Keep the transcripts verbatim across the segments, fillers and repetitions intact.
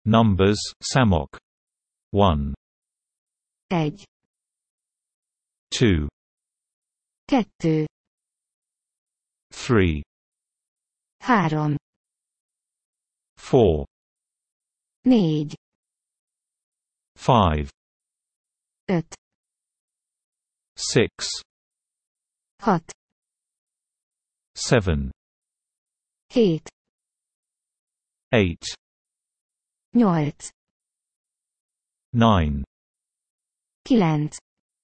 Numbers, számok. one, egy, two, kettő, three, három, four, négy, five, öt, six, hat, seven, hét, eight, nyolc, nine, kilenc,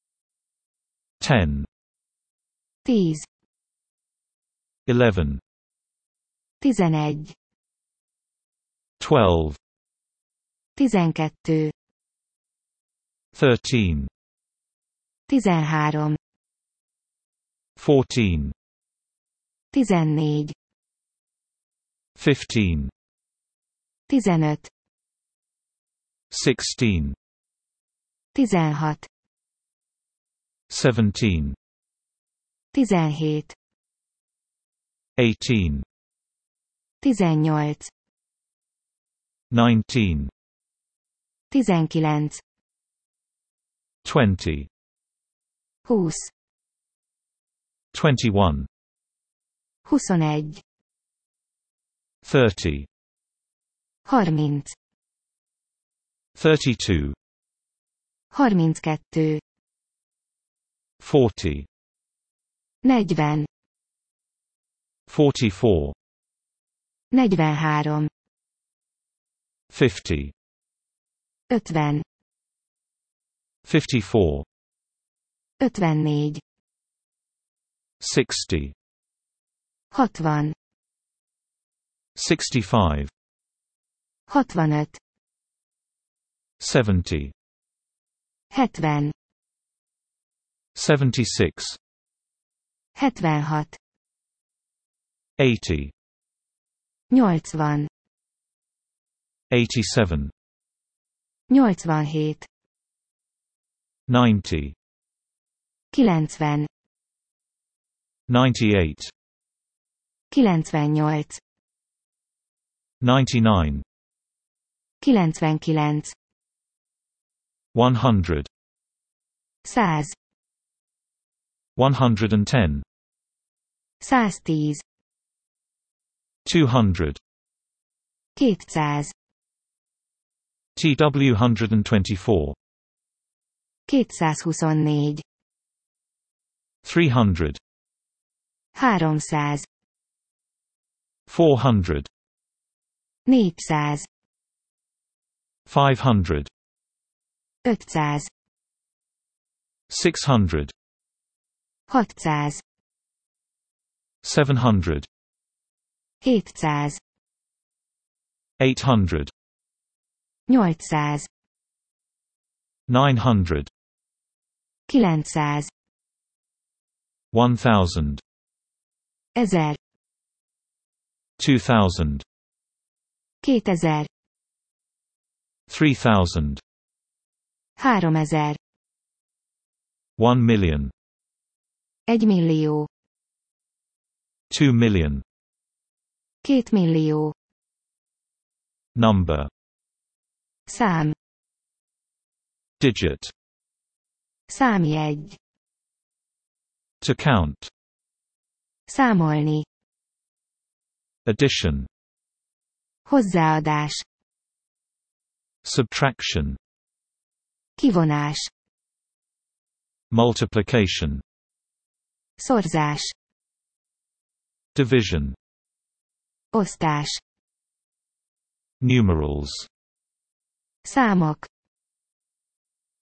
ten, tíz, eleven, tizenegy, twelve, tizenkettő, thirteen, tizenhárom, fourteen, tizennégy, fifteen, tizenöt, sixteen, tizenhat, seventeen, tizenhét, eighteen, tizennyolc, nineteen, tizenkilenc, twenty, húsz, twenty-one, huszonegy, thirty, harminc, thirty-two, harminckettő, forty, negyven, forty-four, negyvenhárom, fifty, ötven, fifty-four, ötvennégy, sixty, hatvan, sixty-five, hatvanöt, seventy, hetven, seventy-six, hetvenhat, eighty, nyolcvan, eighty-seven, nyolcvanhét, ninety, kilencven, ninety-eight, kilencvennyolc, ninety-nine, kilencvenkilenc, one hundred, száz, one hundred and ten, száztíz, two hundred, kétszáz, T W one hundred twenty-four, kétszázhuszonnégy, three hundred, háromszáz, four hundred, négyszáz, five hundred, ötszáz, six hundred, hatszáz, seven hundred, hétszáz, eight hundred, nyolcszáz, nine hundred, kilencszáz, one thousand, ezer, two thousand, kétezer, three thousand, háromezer, one million, egymillió, two million. kétmillió, Number, szám, digit, számjegy, to count, számolni, addition, hozzáadás, subtraction, kivonás, multiplication, szorzás, division, osztás, numerals, számok,